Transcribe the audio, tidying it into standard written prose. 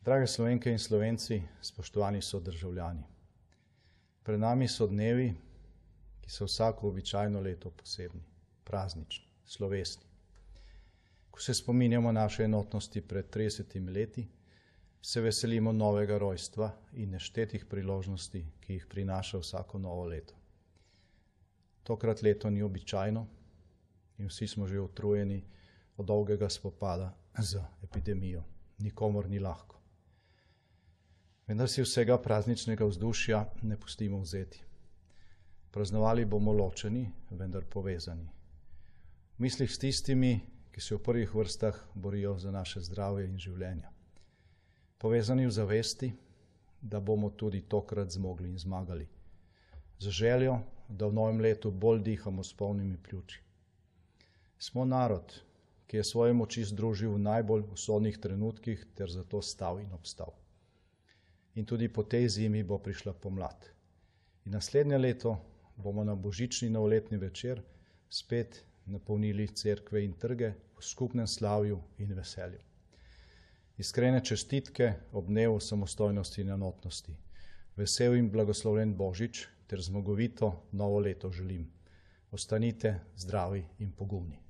Drage Slovenke in Slovenci, spoštovani sodržavljani. Pred nami so dnevi, ki so vsako običajno leto posebni, praznični, slovesni. Ko se spominjamo naše enotnosti pred 30 leti, se veselimo novega rojstva in neštetih priložnosti, ki jih prinaša vsako novo leto. Tokrat leto ni običajno in vsi smo že utrujeni od dolgega spopada z epidemijo. Nikomur ni lahko. Vendar si vsega prazničnega vzdušja ne pustimo vzeti. Praznovali bomo ločeni, vendar povezani. V mislih s tistimi, ki se v prvih vrstah borijo za naše zdravje in življenja. Povezani v zavesti, da bomo tudi tokrat zmogli in zmagali. Z željo, da v novem letu bolj dihamo s polnimi pljuči. Smo narod, ki je svoje moči združil v najbolj usodnih trenutkih ter zato stal in obstal. In tudi po tej zimi bo prišla pomlad. In naslednje leto bomo na božični novoletni večer spet napolnili cerkve in trge v skupnem slavju in veselju. Iskrene čestitke ob dnevu samostojnosti in enotnosti. Vesel in blagoslovljen Božič ter zmagovito novo leto želim. Ostanite zdravi in pogumni.